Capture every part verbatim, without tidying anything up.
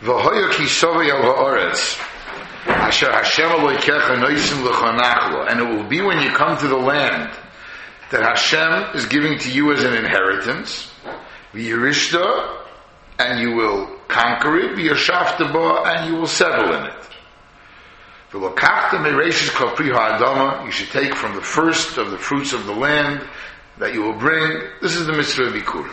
V'hoya ki sovei al ha'oretz. Asher Hashem Elokecha noisim l'chonachlo. And it will be when you come to the land that Hashem is giving to you as an inheritance. V'yirishta, and you will conquer it. V'yashafta ba, and you will settle in it. V'lokachta mereishis kol pri ha'adama. You should take from the first of the fruits of the land that you will bring. This is the mitzvah of Bikurim.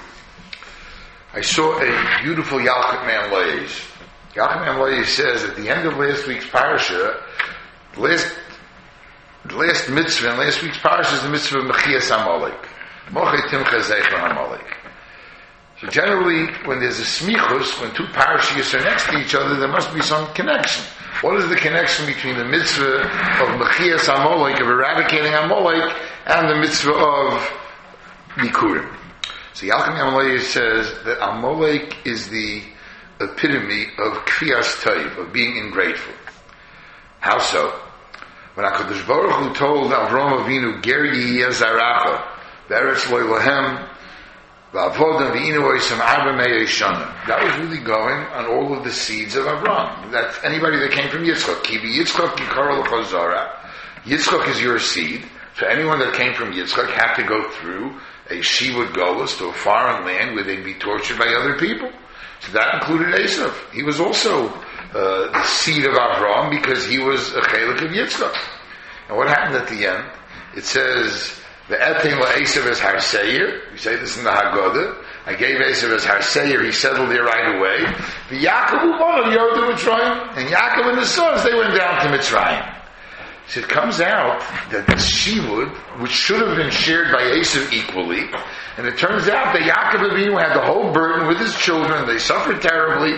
I saw a beautiful Yalkut Man Leis. Yalkut Man Leis says at the end of last week's parasha, the last, the last mitzvah in last week's parasha is the mitzvah of Mechias Amalek. Mochei Timcha Zeichel Amalek. So generally, when there's a smichus, when two parashas are next to each other, there must be some connection. What is the connection between the mitzvah of Mechias Amalek, of eradicating Amalek, and the mitzvah of Bikurim? So Yalkut Man Leis says that Amalek is the epitome of Kfiyas Toiv, of being ingrateful. How so? When HaKadosh Baruch Hu told Avram Avinu, Ger yihiyeh zaracha, Be'eretz lo lahem, v'avodim v'inu oisam arba me'eh shana. That was really going on all of the seeds of Avram. That's anybody that came from Yitzchak. Ki b'Yitzchak yikar l'cho zara. Yitzchak is your seed. So anyone that came from Yitzchak had to go through a Shivud Golus to a foreign land where they'd be tortured by other people. So that included Esav. He was also uh, the seed of Avraham because he was a chelik of Yitzchak. And what happened at the end? It says, the Etein LaEsav as Har Seir. We say this in the Haggadah. I gave Esav as Har Seir. He settled there right away. The Yaakov Uvan of Yoda Mitzrayim. And Yaakov and his sons, they went down to Mitzrayim. So it comes out that the shivud, which should have been shared by Esav equally, and it turns out that Yaakov Avinu had the whole burden with his children. They suffered terribly.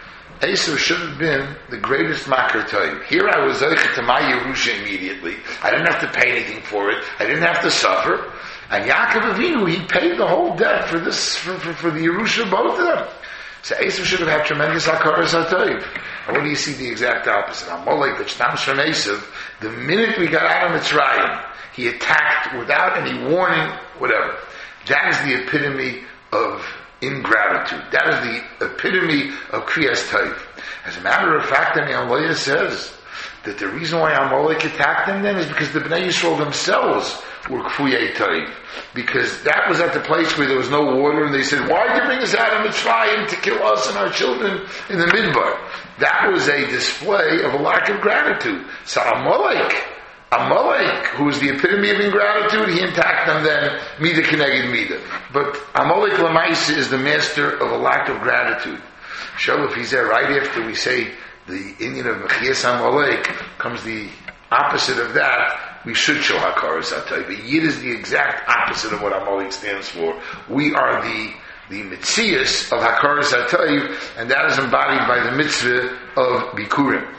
Esav should have been the greatest makar toiv. Here I was zeichet to my Yerusha immediately. I didn't have to pay anything for it. I didn't have to suffer. And Yaakov Avinu, he paid the whole debt for this, for, for, for the Yerusha, both of them. So Esav should have had tremendous hakaras hatoiv. And what do you see the exact opposite? Amalek, which comes from Esav, the minute we got out of Mitzrayim, he attacked without any warning, whatever. That is the epitome of ingratitude. That is the epitome of Kriyas Toiv. As a matter of fact, the Amalek says that the reason why Amalek attacked them then is because the Bnei Yisrael themselves were Kfuyei Toiv. Because that was at the place where there was no water, and they said, why did you bring us out of Mitzrayim to kill us and our children in the Midbar? That was a display of a lack of gratitude. So Amalek, Amalek, who is the epitome of ingratitude, he attacked them then, Mida Keneged Mida. But Amalek Lamaisa is the master of a lack of gratitude. So if he's there right after we say the Indian of Mechias Amalek, comes the opposite of that. We should show Hakaras Hatoiv. But Yid is the exact opposite of what Amalek stands for. We are the the Mitzias of Hakaras Hatoiv, and that is embodied by the mitzvah of Bikurim.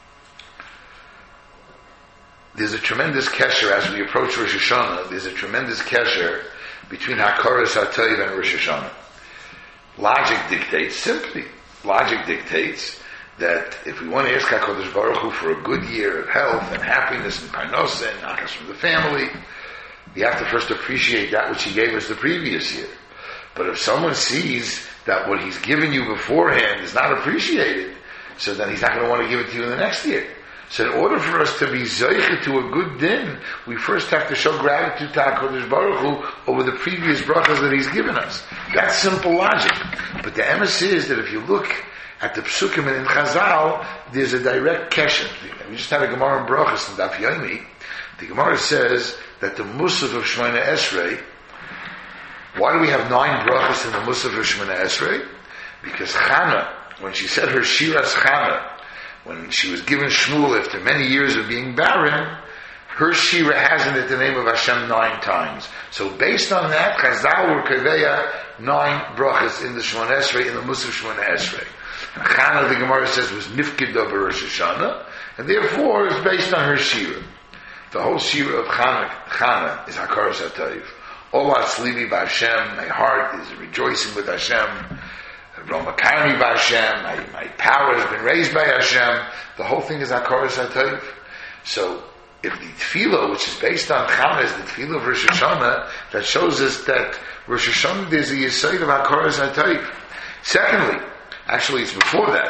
There's a tremendous kesher as we approach Rosh Hashanah. There's a tremendous kesher between Hakaras Hatoiv and Rosh Hashanah. Logic dictates, simply, logic dictates that if we want to ask HaKadosh Baruch Hu for a good year of health and happiness and parnosa and achas from the family, we have to first appreciate that which He gave us the previous year. But if someone sees that what He's given you beforehand is not appreciated, so then He's not going to want to give it to you in the next year. So in order for us to be zeicha to a good din, we first have to show gratitude to HaKadosh Baruch Hu over the previous brachas that He's given us. That's simple logic. But the emes is that if you look at the Psukim and in Chazal, there's a direct kesher. We just had a Gemara in Brachas in Daf Yomi. The Gemara says that the Musaf of Shemona Esrei, why do we have nine brachas in the Musaf of Shemona Esrei? Because Chana, when she said her Shiras Chana, when she was given Shmuel after many years of being barren, her Shira has in it the name of Hashem nine times. So based on that, Chazal were Kaveya nine brachas in the Shemona Esrei, in the Musaf Shemona Esrei. And Chana, the Gemara says, was Nifkida B'Rosh Hashanah, and therefore is based on her Shira. The whole Shira of Chana, Chana is Hakaras Hatoiv. Olas Livi B'Hashem, my heart is rejoicing with Hashem. Romakarni B'Hashem, my, my power has been raised by Hashem. The whole thing is Hakaras Hatoiv. So, if the tefillah, which is based on Chana, is the tefillah of Rosh Hashanah, that shows us that Rosh Hashanah there's a yesod of Hakaras Hatoiv. Secondly, actually it's before that,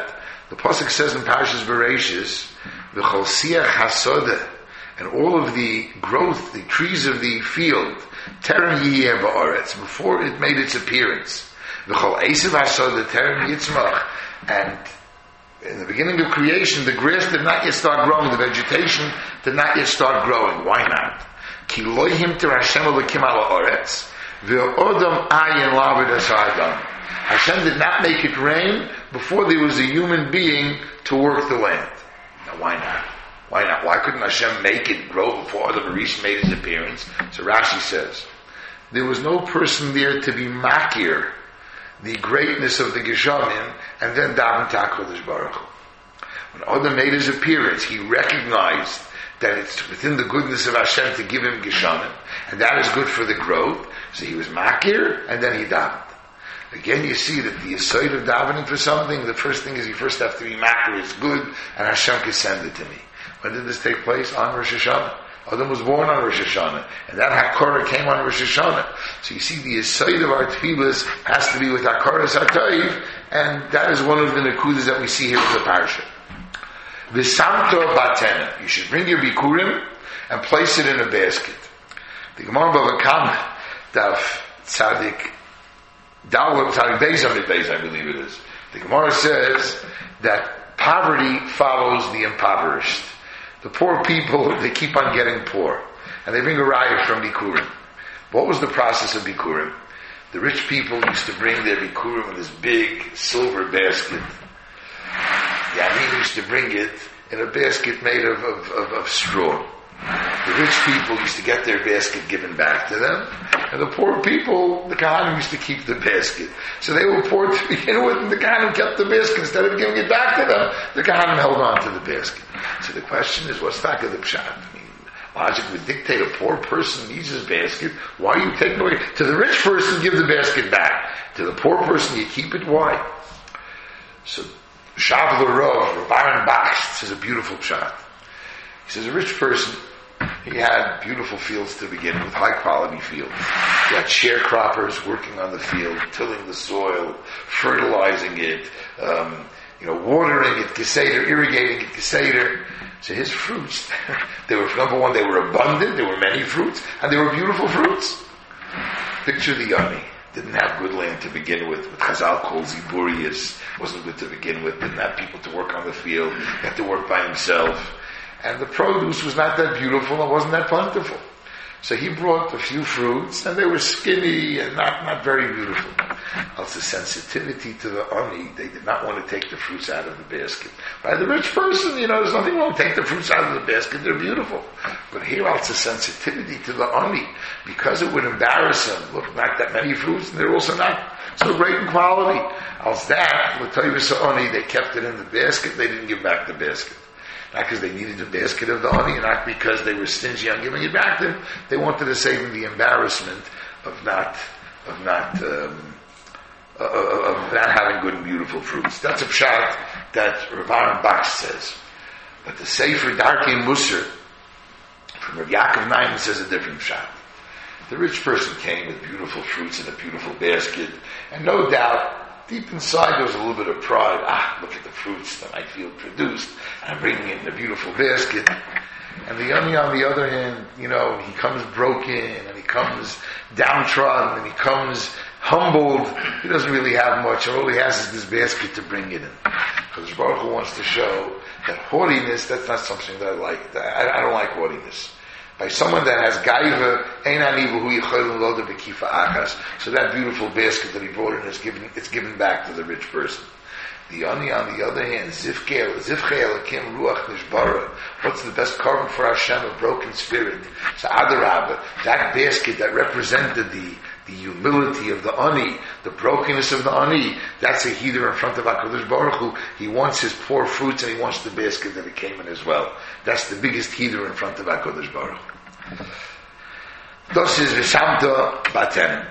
The pasuk says in Parashas Bereishis, "V'chol siach hasoda," and all of the growth, the trees of the field, terem yiyeh ba'aretz, before it made its appearance. V'chol esav hasoda terem yitzmach, and in the beginning of creation, the grass did not yet start growing, the vegetation did not yet start growing. Why not? Ki lo himter Hashem elokim ala oretz, ve'odam ayin lavid as ha'adam. Hashem did not make it rain before there was a human being to work the land. Now why not? Why not? Why couldn't Hashem make it grow before the Bereishis made his appearance? So Rashi says, there was no person there to be makir the greatness of the Geshamim, and then daven to HaKadosh Baruch Hu. When Adam made his appearance, he recognized that it's within the goodness of Hashem to give him Geshamim, and that is good for the growth. So he was makir, and then he davened. Again, you see that the aside of davening for something, the first thing is you first have to be makir, it's good, and Hashem can send it to me. When did this take place? On Rosh Hashanah. Adam was born on Rosh Hashanah, and that Hakara came on Rosh Hashanah. So you see, the aside of our tefillas has to be with Hakaras HaTayv, and that is one of the nekudas that we see here in the parsha. V'samto batena, you should bring your bikurim and place it in a basket. The Gemara Bava Kama, Daf Tzadik, Dal Tzadik Beis Amid Beis, I believe it is. The Gemara says that poverty follows the impoverished. The poor people, they keep on getting poor. And they bring a riot from Bikurim. What was the process of Bikurim? The rich people used to bring their Bikurim in this big silver basket. The Amin used to bring it in a basket made of, of, of, of straw. The rich people used to get their basket given back to them. And the poor people, the Kohanim used to keep the basket. So they were poor to begin with, and the Kohanim kept the basket. Instead of giving it back to them, the Kohanim held on to the basket. So the question is, what's back of the pshat? I mean, logic would dictate a poor person needs his basket. Why are you taking away? To the rich person, give the basket back. To the poor person, you keep it. Why? So Shav L'Rov, Baron Baksh, says a beautiful pshat. He says a rich person, he had beautiful fields to begin with, high quality fields. He had sharecroppers working on the field, tilling the soil, fertilizing it, um, you know, watering it, geseder, irrigating it, geseder. So his fruits, they were, number one, they were abundant, there were many fruits, and they were beautiful fruits. Picture the Yoni. Didn't have good land to begin with, with Chazal called Ziburius, wasn't good to begin with, didn't have people to work on the field, he had to work by himself. And the produce was not that beautiful, it wasn't that plentiful. So he brought a few fruits, and they were skinny and not, not very beautiful. Also, sensitivity to the ani, they did not want to take the fruits out of the basket. By the rich person, you know, there's nothing wrong. Take the fruits out of the basket, they're beautiful. But here, also, sensitivity to the ani, because it would embarrass him. Look, not that many fruits, and they're also not so great in quality. Als that, l'toivus ani, they kept it in the basket, they didn't give back the basket. Not because they needed a basket of the honey, not because they were stingy on giving it back to them. They wanted to save them the embarrassment of not, of not, um, uh, of not having good and beautiful fruits. That's a pshat that Rav Aaron Baksh says. But the Sefer Darkei Musar from Rav Yaakov Naiman says a different pshat. The rich person came with beautiful fruits in a beautiful basket, and no doubt, deep inside there was a little bit of pride. Ah, look at the fruits that I feel produced. I'm bringing it in a beautiful basket. And the Yoni, on the other hand, you know, he comes broken, and he comes downtrodden, and he comes humbled. He doesn't really have much. All he has is this basket to bring it in. Because Baruch Hu wants to show that haughtiness, that's not something that I like. I, I don't like haughtiness. By someone that has gaiva, ein ani v'hu yichol lo bekifa achas. So that beautiful basket that he brought in is given, it's given back to the rich person. The ani, on the other hand, zivkei elakim ruach nishbara. What's the best carbon for Hashem? A broken spirit. So adarabah, that basket that represented the the humility of the ani, the brokenness of the ani, that's a heater in front of HaKadosh Baruch Hu. He wants his poor fruits, and he wants the basket that it came in as well. That's the biggest heater in front of HaKadosh Baruch Hu. Das is V'shamta Baten.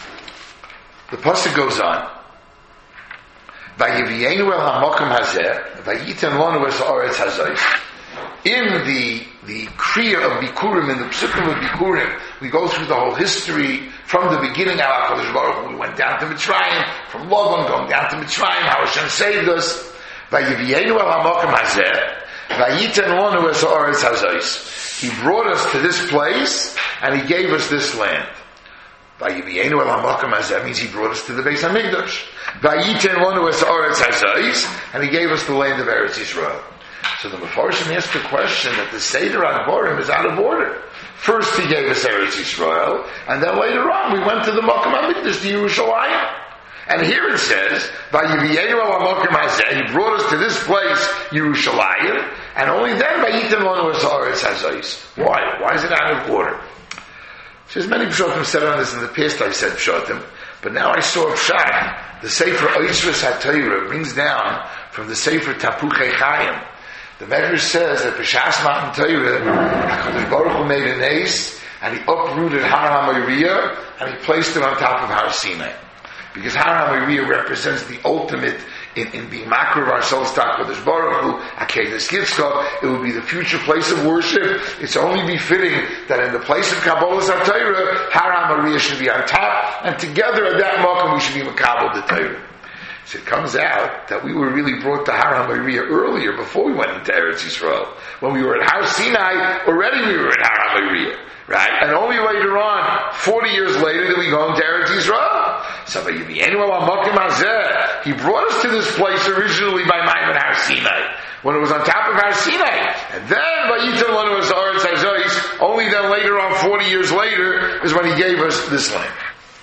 The pasuk goes on. Vayivienu el hamokum hazeh, vayitem lonu es haaretz hazos. In the the kriya of Bikurim, in the psukim of Bikurim, we go through the whole history from the beginning. How HaKadosh Baruch Hu, we went down to Mitzrayim, from Lavan going down to Mitzrayim, how Hashem saved us. Vayivienu al hamokim hazeh, vayiten lonu es ha'aretz hazois. He brought us to this place, and he gave us this land. Vayivienu al hamokim hazeh means he brought us to the Beis Hamikdash. Vayiten lonu es ha'aretz hazois, and he gave us the land of Eretz Yisrael. So the Mefarshim asked the question that the Seder HaDvarim is out of order. First he gave us Eretz Yisrael, and then later on we went to the Mokum HaMikdash, to Yerushalayim. And here it says, Vayivienu al hamokim hazeh, he brought us to this place, Yerushalayim, and only then Vayitem lonu es ha'aretz hazois. Why? Why is it out of order? There's many Pshatim said on this in the past. I said Pshatim, but now I saw a Pshat. The Sefer Oisves HaTorah brings down from the Sefer Tapuchei Chaim. The Medrash says that B'Shas Matan Torah, HaKadosh Baruch Hu made an ace, and he uprooted Har HaMoriah, and he placed it on top of Har Sinai. Because Har HaMoriah represents the ultimate in, in being makar of ourselves to HaKadosh Baruch Hu, Akedas Yitzchak. It will be the future place of worship. It's only befitting that in the place of Kabbalah HaTorah, Har HaMoriah should be on top, and together at that moment we should be Makabel the Torah. So it comes out that we were really brought to Har HaMoriah earlier, before we went into Eretz Yisrael. When we were at Har Sinai, already we were at Har HaMoriah, right? And only later on, forty years later, did we go into Eretz Yisrael. So Vayivienu al hamokim hazeh, he brought us to this place originally by Maimon Har Sinai, when it was on top of Har Sinai. And then Vayitem lanu es ha'aretz hazois, only then later on, forty years later, is when he gave us this land.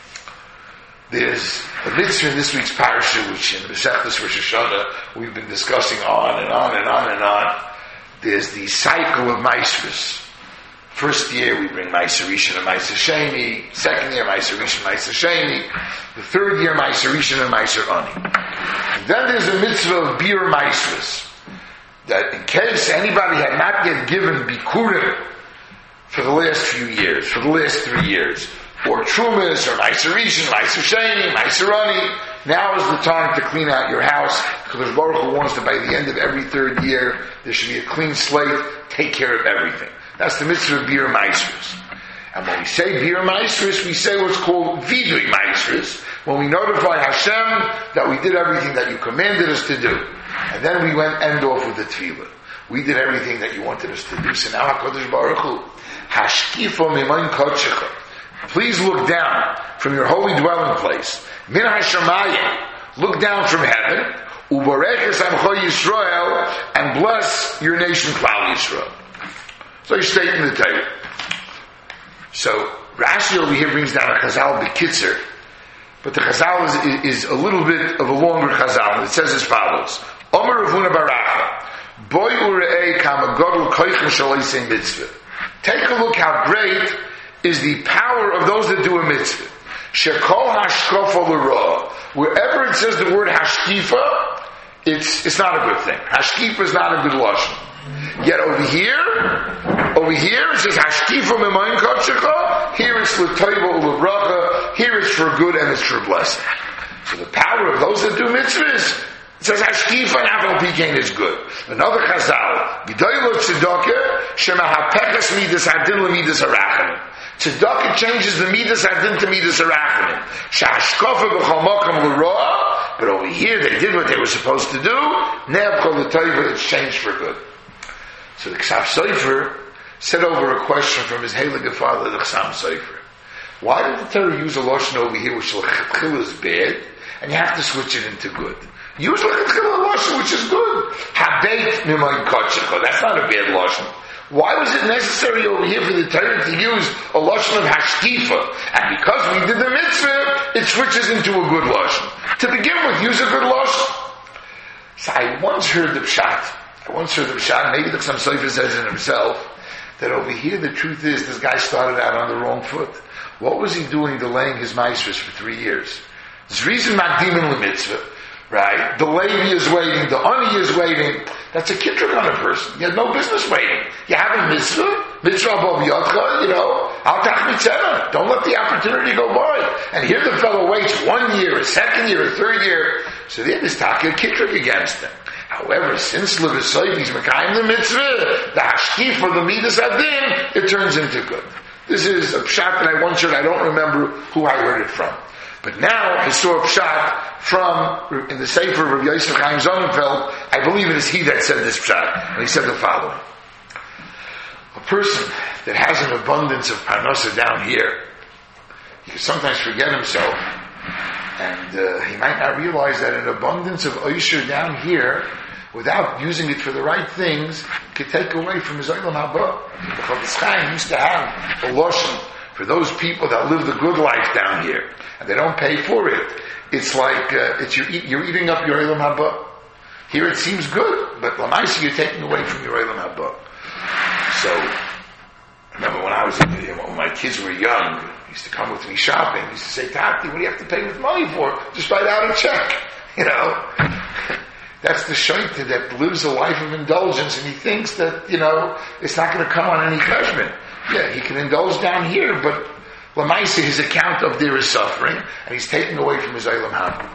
There's a mitzvah in this week's parasha, which in the Masechtas Rosh Hashanah we've been discussing on and on and on and on. There's the cycle of Maasros. First year we bring Ma'aser Rishon and Ma'aser Sheni. Second year Ma'aser Rishon, Ma'aser Sheni. The third year Ma'aser Rishon and Ma'aser Ani. And then there's a mitzvah of Bir Maasros, that in case anybody had not yet given Bikurim for the last few years, for the last three years, or Trumas, or Ma'aser Rishon, Ma'aser Sheni, Ma'aser Ani, now is the time to clean out your house, because Baruch Hu wants that by the end of every third year, there should be a clean slate, take care of everything. That's the mitzvah of Bir Maasros. And when we say Bir Maasros, we say what's called Vidui Maasros, when we notify Hashem that we did everything that you commanded us to do. And then we went end off with the tefillah. We did everything that you wanted us to do. So now HaKadosh Baruch Hu, Hashkifo Mimayin Kodshecha, please look down from your holy dwelling place. Min HaShamayim, look down from heaven. Ubareches Amcho Yisrael, and bless your nation Klal Yisrael. So you state in the Torah. So Rashi over here brings down a Chazal B'Kitzer, but the Chazal is, is a little bit of a longer Chazal. It says as follows: Omer Ravuna Baracha, Boy Ure'ei Kama Godel Koichem Shaloisei Mitzvah. Take a look how great is the power of those that do a mitzvah. Shekol hashkofa l'ra. Wherever it says the word hashkifa, it's it's not a good thing. Hashkifa is not a good lashon. Yet over here, over here it says hashkifa mimayin kodshecha. Here it's l'toiva u'lebracha. Here it's for good and it's for blessing. So the power of those that do mitzvahs, it says hashkifa and aval pikein is good. Another chazal, b'doylo tzedakah shema hapeches midas hadin l'midas harachamim. Tzedakah changes the midas adin to midas harachamim. Shashkofa b'chol makam l'ra, but over here they did what they were supposed to do. Ne'ab kol l'toiva, it's changed for good. So the Ksav Sofer said over a question from his heilige father, the Chassam Sofer. Why did the Torah use a lashon over here which l'chitchila is bad, and you have to switch it into good? Use l'chitchila lashon which is good. Habeit mimayin kodshecha. That's not a bad lashon. Why was it necessary over here for the Torah to use a lashon of hashkifa? And because we did the mitzvah, it switches into a good lashon. To begin with, use a good lashon. So I once heard the pshat. I once heard the pshat. Maybe the Chassam Sofer says it himself, that over here the truth is this guy started out on the wrong foot. What was he doing delaying his maasros for three years? There's reason makdimin l'mitzvah, right? The Levi is waiting, the Ani is waiting. That's a kittruk on a person. You had no business waiting. You have a mitzvah, mitzvah bo b'yodcha, you know, al tach mitzvah. Don't let the opportunity go by. And here the fellow waits one year, a second year, a third year. So then there's taka kittruk against him. However, since Levisoy is Mekayim the mitzvah, the hashkif for the midas adin, it turns into good. This is a pshat that I once heard, I don't remember who I heard it from. But now, he saw a pshat from, in the Sefer of Rabbi Yosef Chaim Sonnenfeld, I believe it is he that said this pshat, and he said the following. A person that has an abundance of parnasa down here, he can sometimes forget himself, and uh, he might not realize that an abundance of oisher down here, without using it for the right things, could take away from his olam haba. The Chofetz Chaim used to have a lashon for those people that live the good life down here, and they don't pay for it. It's like uh, it's you're, eat, you're eating up your olam haba. Here it seems good, but l'maisa you're taking away from your olam haba. So, remember when I was when my kids were young, he used to come with me shopping. He used to say, "Tati, what do you have to pay with money for? Just write out a check." You know. That's the shaita that lives a life of indulgence, and he thinks that, you know, it's not going to come on any judgment. Yeah, he can indulge down here, but l'maisa, his account of there is suffering, and he's taking away from his olam haba.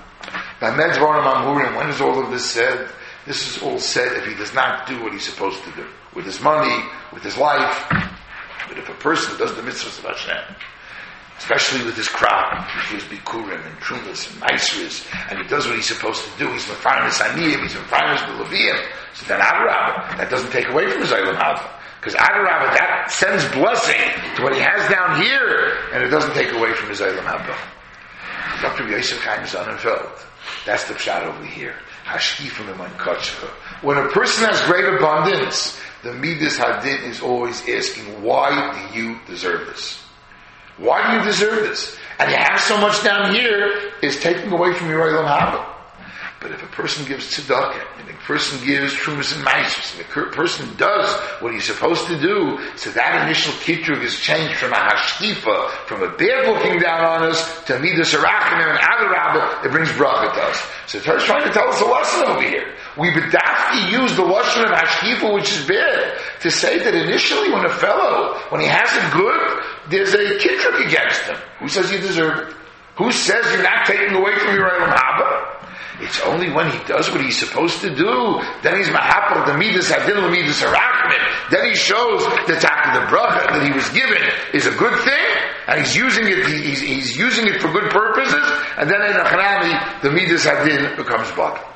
Now, when is all of this said? This is all said if he does not do what he's supposed to do. With his money, with his life. But if a person does the mitzvahs of Hashem, especially with his crop, he gives bikurim and trumas and maisris, and he does what he's supposed to do. He's mefarnes aniyim, he's mefarnes the leviyim. So then adarabah, that doesn't take away from his olam haba, because adarabah, that sends blessing to what he has down here, and it doesn't take away from his olam haba. Doctor Yosef Chaim Sonnenfeld, that's the pshat over here. Hashkifim and mankochcha. When a person has great abundance, the midas hadin is always asking, why do you deserve this? Why do you deserve this? And you have so much down here, is taking away from your olam haba. But if a person gives tzedakah, and a person gives trumas and maisus, and a person does what he's supposed to do, so that initial kitrug is changed from a hashkifa, from a bad looking down on us, to midas harachim and adarabah, it brings bracha to us. So the Torah is trying to tell us a lesson over here. We bedafki use the lashon of hashkifa, which is bad, to say that initially when a fellow, when he has it good, there's a kitrug against him. Who says you deserve it? Who says you're not taking away from your olam haba? It's only when he does what he's supposed to do, then he's mahapar the midas hadin the midas harachmin. Then he shows the taka the bracha that he was given is a good thing, and he's using it. He's, he's using it for good purposes, and then in achrami the midas hadin becomes bad.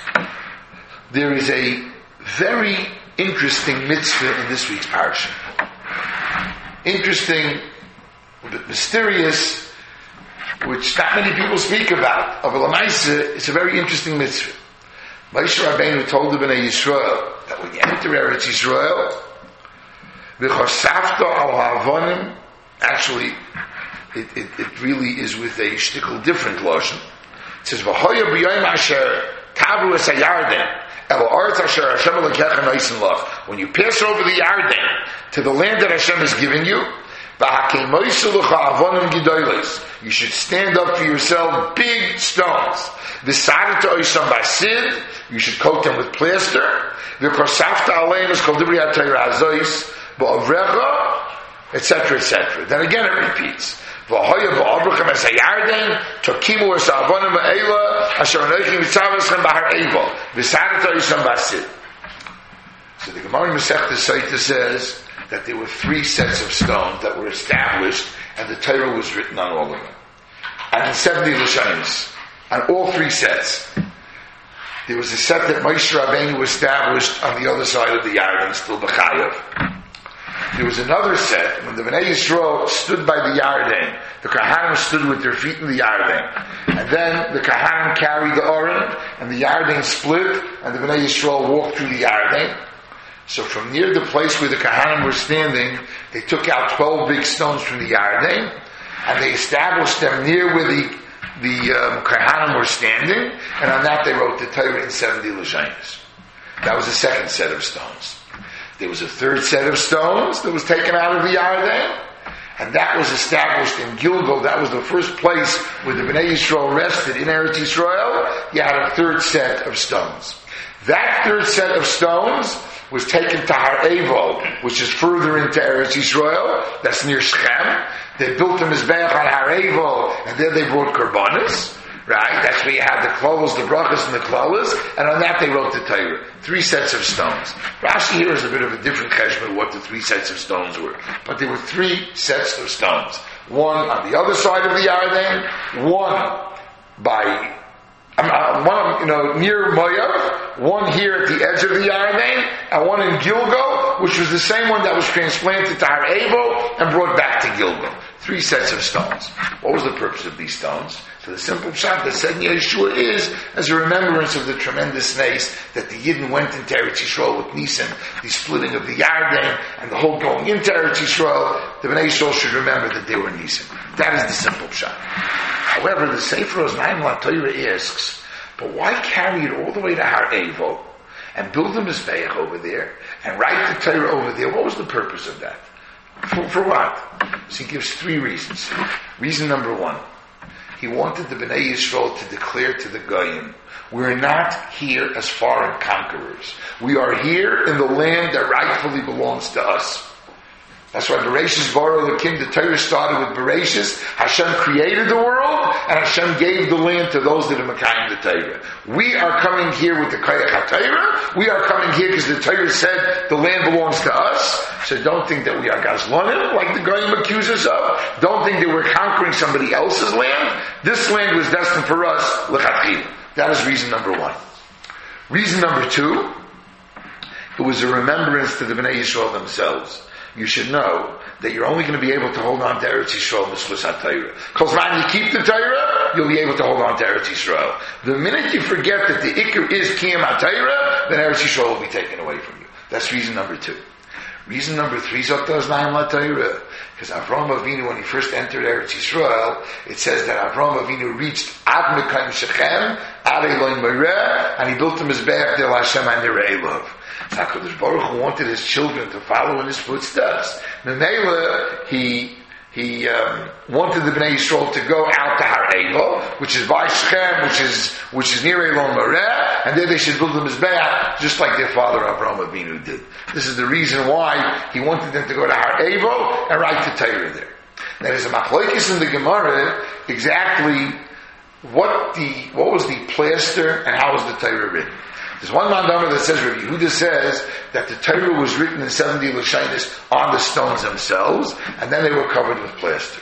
There is a very interesting mitzvah in this week's parasha. Interesting, but mysterious, which not many people speak about. Of l'maisa, it's a very interesting mitzvah. Moshe Rabbeinu told the Bnei Yisrael that when you enter Eretz Yisrael, v'chosafta al ha'avonim, actually, it, it, it really is with a shtickle different lashon. It says, v'hoya b'yoyim asher tavu es ha'yarden, el ha'aretz asher Hashem elokecha noisen lach. When you pass over the Yarden to the land that Hashem has given you, you should stand up for yourself big stones. You should coat them with plaster. Etc. etc. Then again it repeats. So the Gemara in Masechta Sotah says that there were three sets of stones that were established, and the Torah was written on all of them. And in seventy Lashonos, on all three sets. There was a set that Moshe Rabbeinu established on the other side of the Yarden, still B'chayav. There was another set, when the Bnei Yisrael stood by the Yarden, the Kahanim stood with their feet in the Yarden. And then the Kahanim carried the Oren, and the Yarden split, and the Bnei Yisrael walked through the Yarden. So from near the place where the Kahanim were standing, they took out twelve big stones from the Yarden, and they established them near where the, the um, Kahanim were standing, and on that they wrote the Torah in seventy Lashonos. That was the second set of stones. There was a third set of stones that was taken out of the Yarden, and that was established in Gilgal. That was the first place where the Bnei Yisrael rested in Eretz Yisrael. You had a third set of stones. That third set of stones was taken to Har Evo, which is further into Eretz Yisrael. That's near Shechem. They built a mizbeach on Har Evo, and there they brought korbanos. Right? That's where you had the klolos, the brachas, and the klolos, and on that they wrote the Torah. Three sets of stones. Rashi here is a bit of a different cheshbon of what the three sets of stones were. But there were three sets of stones. one on the other side of the Yarden, one by um, one you know near Moav, one here at the edge of the Yarden, and one in Gilgal, which was the same one that was transplanted to Har Evo and brought back to Gilgal. Three sets of stones. What was the purpose of these stones? So the simple pshat that said in Yeshua is as a remembrance of the tremendous nace that the Yidden went into Eretz Yisrael with Nisan, the splitting of the Yarden, and the whole going into Eretz Yisrael. The Bnei Yisrael should remember that they were Nisan. That is the simple pshat. However, the Sefer Oznaim LaTorah asks, but why carry it all the way to Har Evo and build a Mizbeach over there and write the Torah over there? What was the purpose of that? For, for what? So he gives three reasons. Reason number one, he wanted the Bnei Yisrael to declare to the Goyim, we're not here as foreign conquerors. We are here in the land that rightfully belongs to us. That's why Bereshis Bara Elokim, the Torah started with Bereshis. Hashem created the world, and Hashem gave the land to those that are Mekayim the Torah. We are coming here with the Koyach HaTorah. We are coming here because the Torah said the land belongs to us. So don't think that we are Gazlanim, like the Goyim accuse us of. Don't think that we're conquering somebody else's land. This land was destined for us, L'chatchila. That is reason number one. Reason number two, it was a remembrance to the Bnei Yisrael themselves. You should know that you're only going to be able to hold on to Eretz Yisrael Mitzvus HaTorah. Because when you keep the Torah, you'll be able to hold on to Eretz Yisrael. The minute you forget that the Iker is Kiyam HaTorah, then Eretz Yisrael will be taken away from you. That's reason number two. Reason number three, Zot Oznaim LaTorah. Because Avraham Avinu, when he first entered Eretz Yisrael, it says that Avraham Avinu reached Ad Mekayim Shechem, Ad Eloi Moreh, and he built the Mizbeach Del Hashem Nirei Lov. HaKadosh Baruch Hu wanted his children to follow in his footsteps. Memela, he he um, wanted the Bnei Yisrael to go out to Har Evo, which is by Shechem, which is which is near Elon Moreh, and there they should build the Mizbeach, just like their father Avraham Avinu did. This is the reason why he wanted them to go to Har Evo and write the Torah there. There is a machlokes in the Gemara exactly what the what was the plaster and how was the Torah written. There's one mandama that says, Rabbi Yehuda says that the Torah was written in seventy lashonos on the stones themselves, and then they were covered with plaster.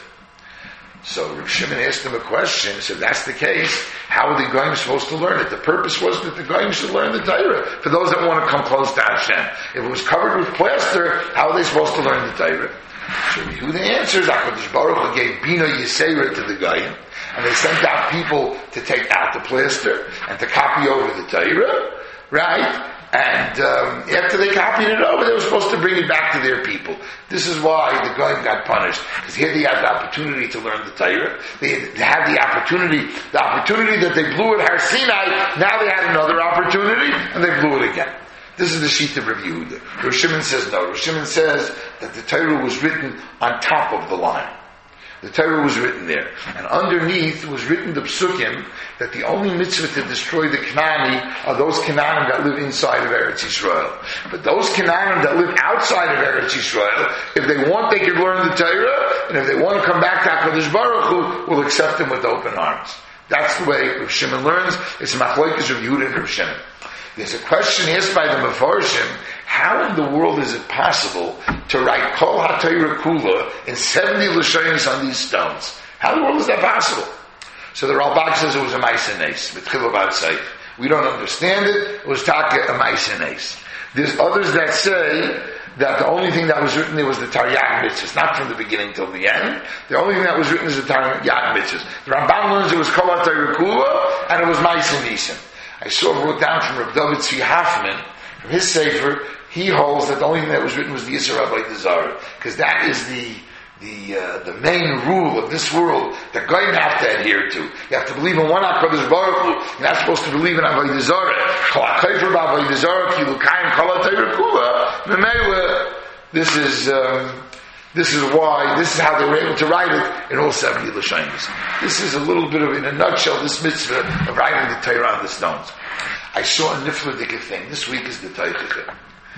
So Rabbi Shimon asked him a question. He said, that's the case, how are the Goyim supposed to learn it? The purpose was that the Goyim should learn the Torah, for those that want to come close to Hashem. If it was covered with plaster, how are they supposed to learn the Torah? So Rabbi Yehuda answers, HaKadosh Baruch Hu gave Bina Yisera to the Goyim, and they sent out people to take out the plaster and to copy over the Torah. Right? And um, after they copied it over, they were supposed to bring it back to their people. This is why the Goyim got punished. Because here they had the opportunity to learn the Torah. They had the opportunity, the opportunity that they blew at Har Sinai, now they had another opportunity, and they blew it again. This is the sheet of Rabbi Yehuda. Rosh Shimon says no. Rosh Shimon says that the Torah was written on top of the line. The Torah was written there. And underneath was written the psukim that the only mitzvah to destroy the Kanaani are those Canaanim that live inside of Eretz Yisrael. But those Canaanim that live outside of Eretz Yisrael, if they want, they can learn the Torah, and if they want to come back to HaKadosh Baruch Hu, we'll accept them with open arms. That's the way Rav Shimon learns. It's machlokes of Yehuda and Rav Shimon. There's a question asked by the Mefarshim, how in the world is it possible to write Kol HaTorah Kula in seventy lashonos on these stones? How in the world is that possible? So the Ralbag says it was a Ma'aseh Nes, B'tchila B'ad Seif. We don't understand it. It was Taka a Ma'aseh Nes. There's others that say that the only thing that was written there was the Taryag Mitzvahs, not from the beginning till the end. The only thing that was written is the Taryag Mitzvahs. The Ramban learns it was Kol HaTorah Kula, and it was Ma'aseh Nisim. I saw wrote down from Rav David Tzvi Hoffman, from his Sefer, he holds that the only thing that was written was the Yisra Rabbi Zara, because that is the the uh, the main rule of this world that Goyim have to adhere to. You have to believe in one HaKadosh Baruch Hu. You're not supposed to believe in Avodah Zara. Kol HaKofer b'Avodah Zara ki l'kayim Kol HaTorah Kula. Memela, this is um, this is why this is how they were able to write it in all seventy lashonos. This is a little bit of, in a nutshell, this mitzvah of writing the Torah on the stones. I saw a nifladik thing. This week is the Teichach.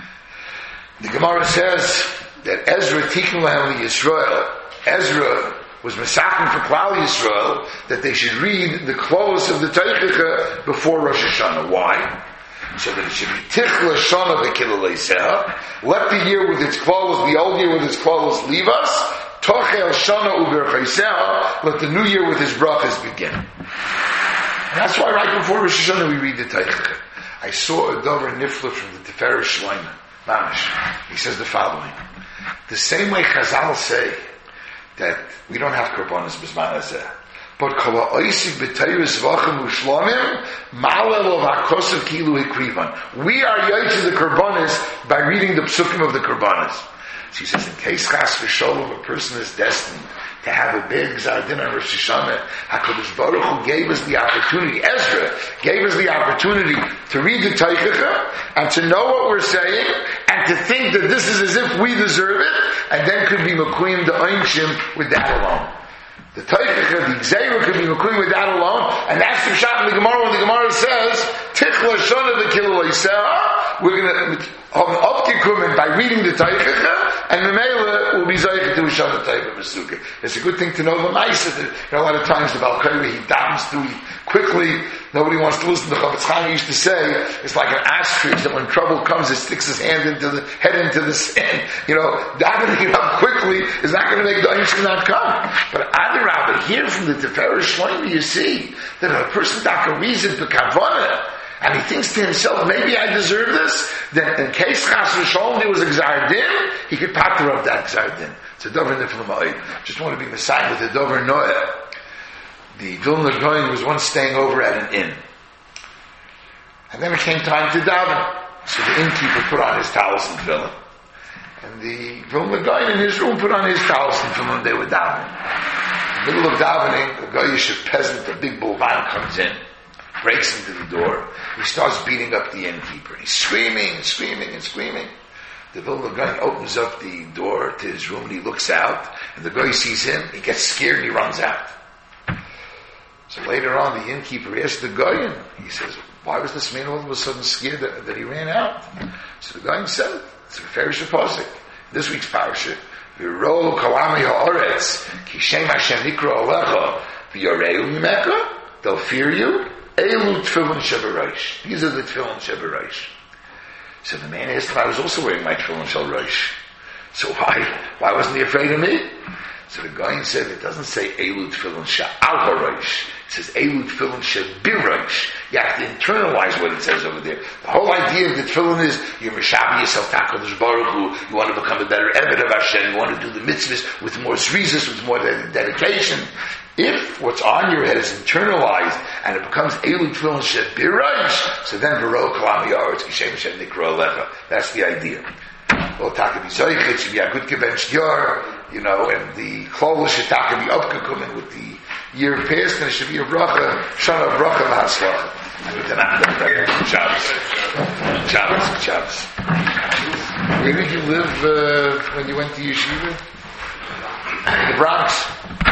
The Gemara says that Ezra Tikkun Lahem Yisrael, Ezra was Mesakim for Klal Yisrael, that they should read the close of the Teichach before Rosh Hashanah. Why? So that it should be Tichla Shana V'Kilalei Seha. Let the year with its clothes, the old year with its clothes, leave us. Tochel Shana Uber Chaisel, let the new year with his brachas begin. And that's why right before Rosh Hashanah we read the Teichach. I saw a Dover Nifla from the Tiferes Shloimeh, Mamish. He says the following. The same way Chazal say that we don't have Korbanos B'zman Hazeh, but Kala Oisig B'Teiris V'achem U'Shlomim Ma'alel of HaKosav Kilu Hikrivan. We are Yoytz the Korbanos by reading the Psukim of the Korbanos. She says, in case Chas V'Sholom, a person is destined to have a big Zardin on Rosh Hashanah, HaKadosh Baruch Hu gave us the opportunity, Ezra gave us the opportunity to read the Teichacha and to know what we're saying and to think that this is as if we deserve it and then could be Mekuyim the Oinshim with that alone. The Teichacha, the Gzeira could be Mekuyim with that alone, and that's the shot in the Gemara when the Gemara says, Tichla Shona V'Kilo Yisera, we're going to have an optikum by reading the Teichacha, and Memela will be Zayich to Shana Teicha Mesukah. It's a good thing to know the Maisa. You know, a lot of times the Balkari, he dabs through quickly. Nobody wants to listen to Chavetz Chaim used to say, it's like an ostrich that when trouble comes, it sticks his hand into the, head into the sand. You know, davening it up quickly is not going to make the Einstein not come. But Adirabah, here from the Tiferes Shloimeh, you see that a person that can reason to Kavana, and he thinks to himself, maybe I deserve this, then in case Chas V'Sholom there was a Gzar Din, he could patter up that Gzar Din. It's a Dover Nifla Ma'id. Just want to be Messiah with the Dover Noah. The Vilna Gaon was once staying over at an inn. And then it came time to daven. So the innkeeper put on his talis and tefillin. And the Vilna Gaon in his room put on his talis and tefillin. They were davening. In the middle of davening, a Goyish peasant, a big Bulvan, comes in, breaks into the door. He starts beating up the innkeeper. He's screaming, screaming, and screaming. The Vilna Gaon opens up the door to his room and he looks out. And the guy sees him. He gets scared and he runs out. So later on, the innkeeper asked the Goyen, he says, why was this man all of a sudden scared that, that he ran out? So the Goyen said, it's a Ferish Apostle. This week's parasha, V'ro kalami ha'oretz, ki shem Hashem nikra alecha, v'yoreu mimeka, they'll fear you, elu tefillin shebereish. These are the tefillin shebereish. So the man asked him, I was also wearing my tefillin shebereish. So why, why wasn't he afraid of me? So the Goyen said, it doesn't say elu tefillin she'al ha'reish. It says elu tefillin she'bireish. You have to internalize what it says over there. The whole idea of the tefillin is you're mishabi yourself HaKadosh Baruch Hu. You want to become a better Eved of Hashem. You want to do the mitzvahs with more zrizas, with more dedication. If what's on your head is internalized and it becomes elu tefillin she'bireish, so then v'ro kalam yaretz kishem Hashem nikra alecha. That's the idea. Well, taka be zoich, it should be a good gebench yor, you know, and the klol should taka be upgekommen with the year past, and it should be a bracha, shana bracha v'haslacha. And with an Shabbos. Shabbos, Shabbos. Where did you live uh, when you went to yeshiva? In the Bronx.